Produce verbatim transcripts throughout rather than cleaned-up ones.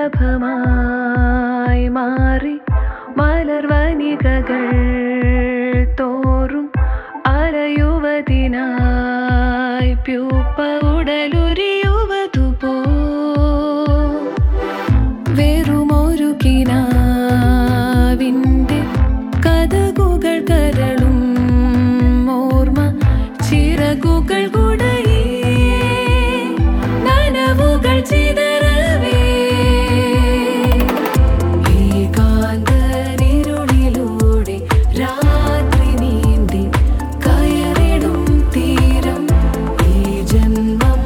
ശലഭമായി മാറി മലർവനികകൾ തോറും അലയുവതിനായി പ്യൂപ്പ ഉടലുരിയുവതുപോ വെറുമൊരു കിനാവിൻ്റെ കഥകുകൾ കരളും ഓർമ്മ ചിറകുകൾ കുടയേ നനവുകൾ ചിതറവേ ഏകാന്തനിരുളിലൂടെ രാത്രി നീന്തി കയറിടും തീരം ഈ ജന്മം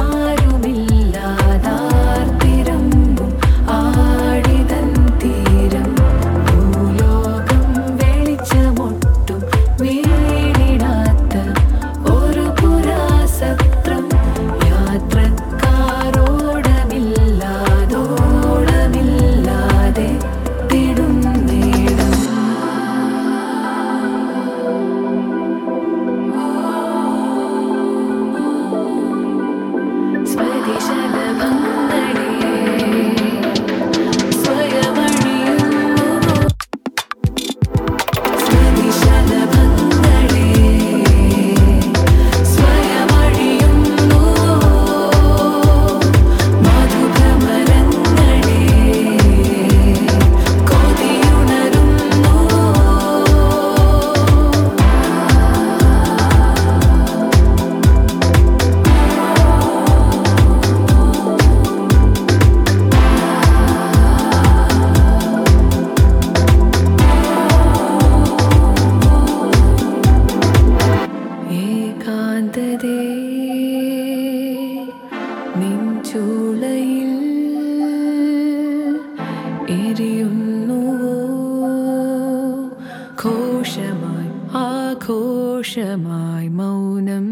ആരുമില്ലാതാർത്തിരമ്പും ആടിതൻ തീരം ഭൂലോകം വെളിച്ചമൊട്ടും വീണിടാത്ത ഒരു പുരാസത്രം യാത്രക്കാരോടമില്ലാതോടമില്ലാതെ തിടും നേടും സ്വതിശലഭങ്ങളെ സ്വയമണിയുന്നു സ്വതിശലഭങ്ങളെ സ്വയമണിയുന്നു മധുഭ്രമരങ്ങളെ കൊതിയുണരുന്നു ഏകാന്തതേ നെഞ്ചുളയിൽ എരിയുന്നുവോ ഘോഷമായി ആഘോഷമായി മൗനം